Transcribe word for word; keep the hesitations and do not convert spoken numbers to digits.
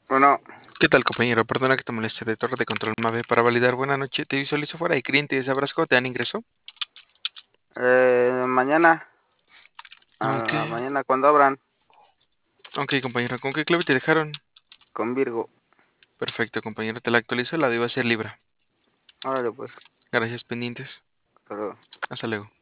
Bueno, ¿Qué tal, compañero? Perdona que te moleste de Torre de Control Mave para validar. Buena noche. Te visualizo fuera de cliente. ¿Sabrás cuándo te dan ingreso? eh, mañana, Ok. ah, mañana cuando abran Ok, compañero. ¿Con qué clave te dejaron? con Virgo. Perfecto, compañero. Te la actualizo. La debo ser Libra. Órale, pues, Gracias, pendientes. hasta luego. Hasta luego.